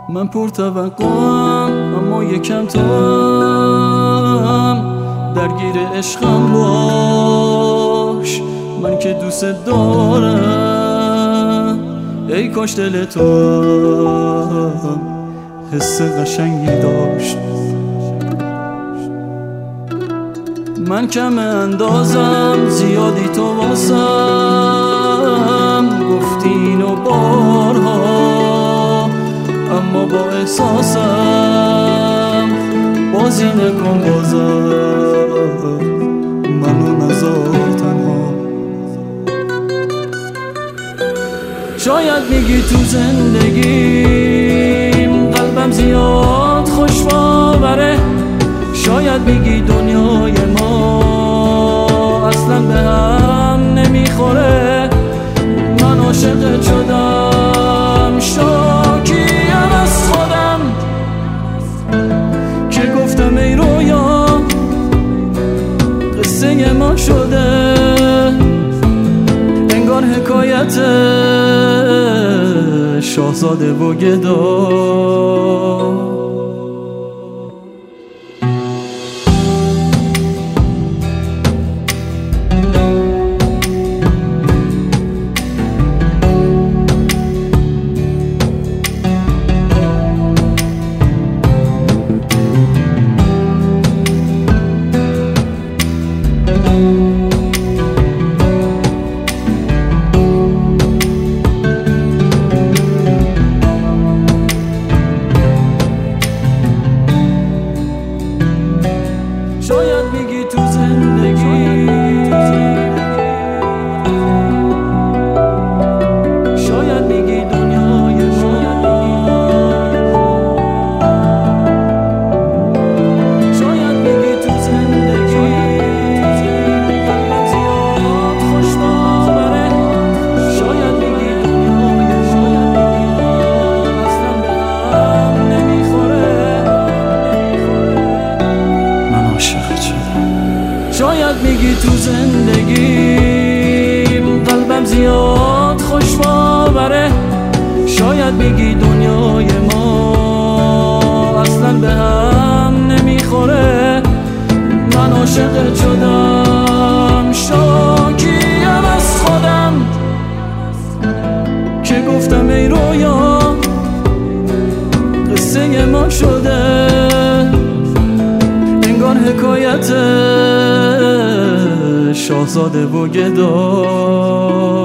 من پرتوقعم اما یکم توام، درگیر عشقم باش، من که دوست دارم. ای کاش دل تو هم حس قشنگی داشت. من کم اندازم زیادی تو واسم، گفتی اینو بارها اما با احساسم. بازی نکن بازم منو نذار تنها. شاید میگی تو زندگیم قلبم زیاد خوش باوره، شاید میگی دنیای ما اصلا به هم نمیخوره. من عاشقت شدم، شاکیم از خودم که گفتم ای رویا قصه ما شده. انگار حکایت شاهزاده و گدا. شاید میگی تو زندگی، شاید میگی دنیای ما، شاید میگی تو زندگی قلبم زیاد خوش باوره، شاید میگی دنیای ما اصلا به هم نمیخوره. من عاشقت شدم. شاید میگی تو زندگیم قلبم زیاد خوش باوره، شاید میگی دنیای ما اصلا به هم نمیخوره. من عاشقت شدم، شاکیم از خودم که گفتم ای رویا قصه ما شده. انگار حکایت شاهزاده و گدا.